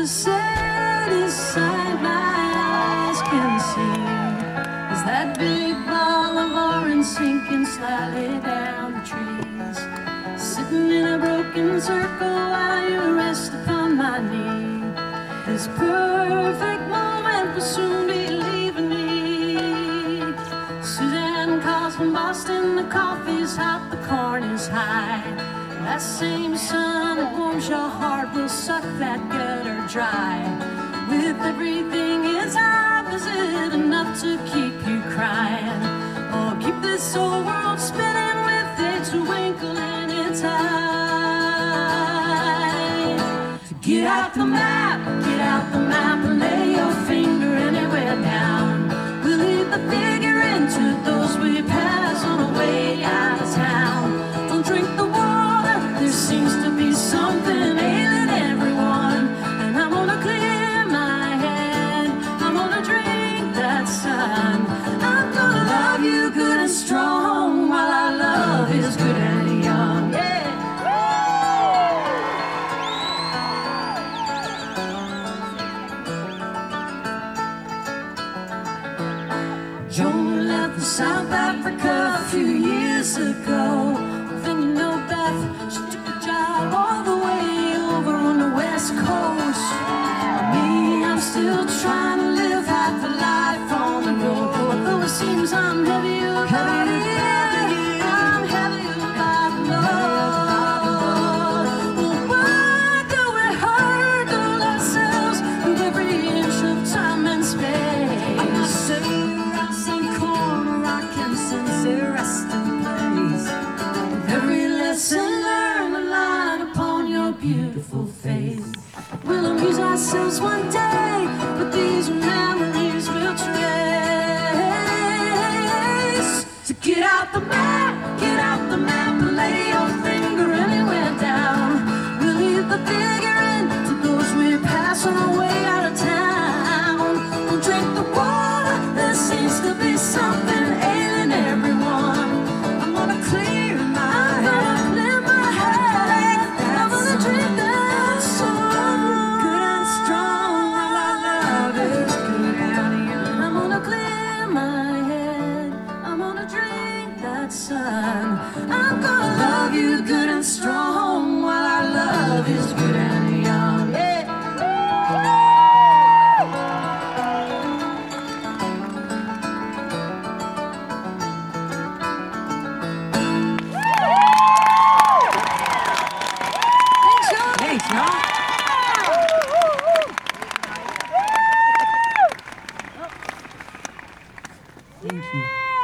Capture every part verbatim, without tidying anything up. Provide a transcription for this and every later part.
saddest sight my eyes can see is that big ball of orange sinking slightly down the trees, sitting in a broken circle while you rest upon my knee. This perfect moment will soon be leaving me. Suzanne calls from Boston, the coffee's hot, the corn is high. That same sun that warms your heart will suck that gutter dry. With everything it's opposite, enough to keep you crying, or keep this whole world spinning with its twinkle in its eye. So get out the map, get out the map and lay your finger anywhere down. We'll leave the figure into those we pass on the way out of town. Don't drink the water, there seems to be something ailing everyone, and I'm gonna clear my head, I'm gonna drink that sun. I'm gonna love you good and strong while our love is good and young. Yeah. Joan left for South Africa a few years ago. Then you know Beth, she took a job all the way over on the West Coast. Me, I'm still trying to live half a life on the road. Although it seems I'm heavier by the year, I'm heavier by the load. Well, why do we hurdle ourselves with every inch of time and space? I'm not saying around some corner I can sense a resting place. With every lesson learned, a line upon your beautiful face. We'll amuse ourselves one day, but these memories will trace. So get out the map, get out the map and lay your finger anywhere down. We'll leave the figure in to those we pass on our way out of town. We'll drink the water, there seems to be something ailing everyone. I'm gonna clear my head, clear my head. I'm gonna drink that sun, good and strong while our love is good and young. I'm gonna clear my head, I'm gonna drink that sun. I'm gonna love you good and strong while our love is good and young. Yeah. Thanks, y'all. Thanks, y'all. Thank you.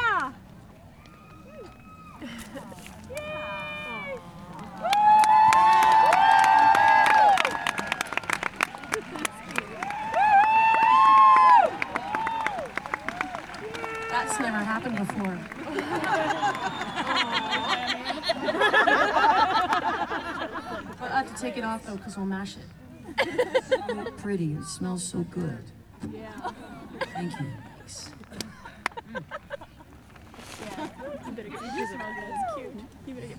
That's never happened before. But I have to take it off though, because we'll mash it. So pretty. It smells so good. Thank you. You better get, you smell good. It's cute. You better get